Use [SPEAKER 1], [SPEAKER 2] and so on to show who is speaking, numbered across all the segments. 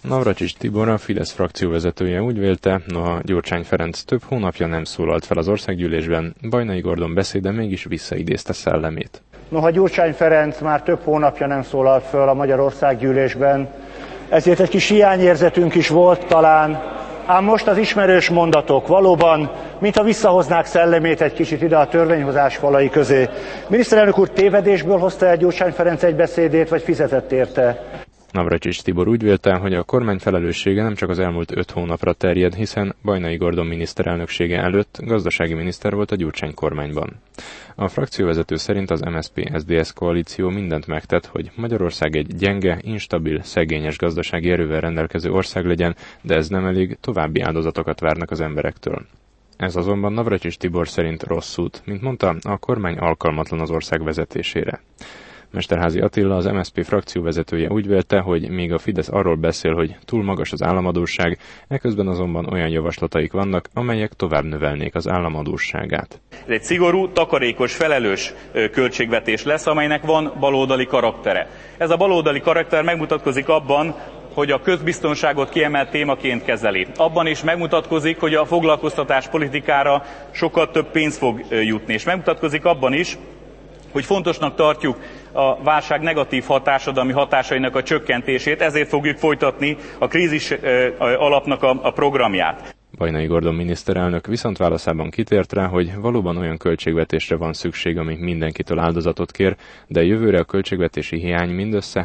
[SPEAKER 1] Navracsics Tibor, a Fidesz frakcióvezetője úgy vélte, noha Gyurcsány Ferenc több hónapja nem szólalt fel az országgyűlésben, Bajnai Gordon beszéde mégis visszaidézte szellemét.
[SPEAKER 2] Noha Gyurcsány Ferenc már több hónapja nem szólalt fel a Magyar Országgyűlésben, ezért egy kis hiányérzetünk is volt talán, ám most az ismerős mondatok valóban, mintha visszahoznák szellemét egy kicsit ide a törvényhozás falai közé. Miniszterelnök úr tévedésből hozta el Gyurcsány Ferenc egy beszédét, vagy fizetett érte?
[SPEAKER 1] Navracsics Tibor úgy vélte, hogy a kormány felelőssége nem csak az elmúlt 5 hónapra terjed, hiszen Bajnai Gordon miniszterelnöksége előtt gazdasági miniszter volt a Gyurcsány kormányban. A frakcióvezető szerint az MSZP-SZDSZ koalíció mindent megtett, hogy Magyarország egy gyenge, instabil, szegényes gazdasági erővel rendelkező ország legyen, de ez nem elég, további áldozatokat várnak az emberektől. Ez azonban Navracsics Tibor szerint rossz út, mint mondta, a kormány alkalmatlan az ország vezetésére. Mesterházy Attila, az MSZP frakcióvezetője úgy vélte, hogy míg a Fidesz arról beszél, hogy túl magas az államadósság, eközben azonban olyan javaslataik vannak, amelyek tovább növelnék az államadósságát.
[SPEAKER 3] Ez egy szigorú, takarékos, felelős költségvetés lesz, amelynek van baloldali karaktere. Ez a baloldali karakter megmutatkozik abban, hogy a közbiztonságot kiemelt témaként kezeli. Abban is megmutatkozik, hogy a foglalkoztatás politikára sokkal több pénz fog jutni, és megmutatkozik abban is, hogy fontosnak tartjuk a válság negatív társadalmi hatásainak a csökkentését, ezért fogjuk folytatni a krízis alapnak a programját.
[SPEAKER 1] Bajnai Gordon miniszterelnök viszont válaszában kitért rá, hogy valóban olyan költségvetésre van szükség, ami mindenkitől áldozatot kér, de jövőre a költségvetési hiány mindössze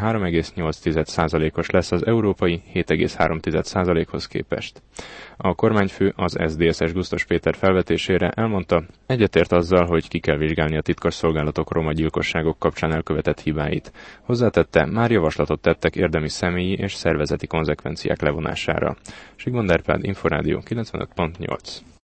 [SPEAKER 1] 3,8%-os lesz az európai 7,3%-hoz képest. A kormányfő az SZDSZ-es Gusztus Péter felvetésére elmondta, egyetért azzal, hogy ki kell vizsgálni a titkosszolgálatok roma gyilkosságok kapcsán elkövetett hibáit. Hozzátette, már javaslatot tettek érdemi személyi és szervezeti konzekvenciák levonására. Sigmond Árpád, Inforádió 95.8.